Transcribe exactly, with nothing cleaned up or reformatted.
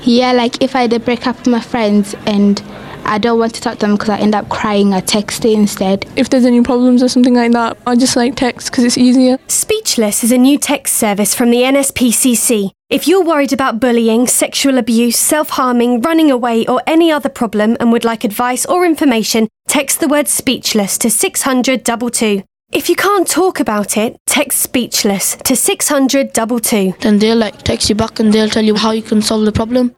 Yeah, like if I did break up with my friends and I don't want to talk to them because I end up crying, I text it instead. If there's any problems or something like that, I just like text because it's easier. Speechless is a new text service from the N S P C C. If you're worried about bullying, sexual abuse, self-harming, running away or any other problem and would like advice or information, text the word speechless to six hundred two two. If you can't talk about it, text speechless to six hundred two two. Then they'll like text you back and they'll tell you how you can solve the problem.